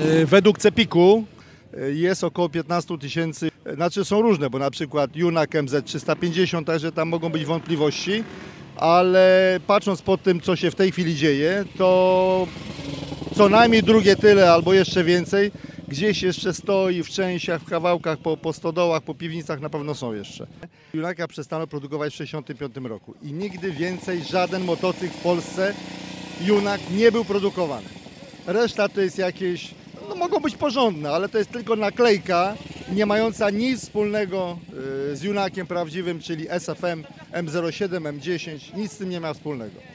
Według Cepiku jest około 15 tysięcy, znaczy są różne, bo na przykład Junak MZ350, także tam mogą być wątpliwości, ale patrząc po tym, co się w tej chwili dzieje, to co najmniej drugie tyle albo jeszcze więcej gdzieś jeszcze stoi w częściach, w kawałkach, po stodołach, po piwnicach na pewno są jeszcze. Junaka przestano produkować w 1965 roku i nigdy więcej żaden motocykl w Polsce Junak nie był produkowany. Reszta to jest jakieś, no mogą być porządne, ale to jest tylko naklejka nie mająca nic wspólnego z Junakiem prawdziwym, czyli SFM, M07, M10, nic z tym nie ma wspólnego.